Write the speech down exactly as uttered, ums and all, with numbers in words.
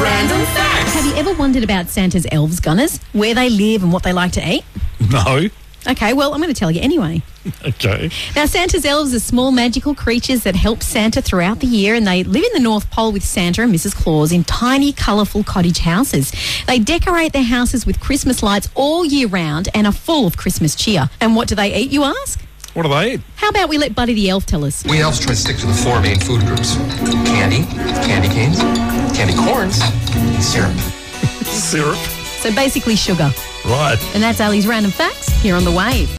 Random facts. Have you ever wondered about Santa's elves, Gunners? Where they live and what they like to eat? No. Okay, well, I'm going to tell you anyway. Okay. Now, Santa's elves are small magical creatures that help Santa throughout the year, and they live in the North Pole with Santa and Missus Claus in tiny, colourful cottage houses. They decorate their houses with Christmas lights all year round and are full of Christmas cheer. And what do they eat, you ask? What do they eat? How about we let Buddy the Elf tell us? We elves try to stick to the four main food groups: candy, candy canes, candy corns, and syrup. Syrup. So basically sugar. Right. And that's Ali's Random Facts here on The Wave.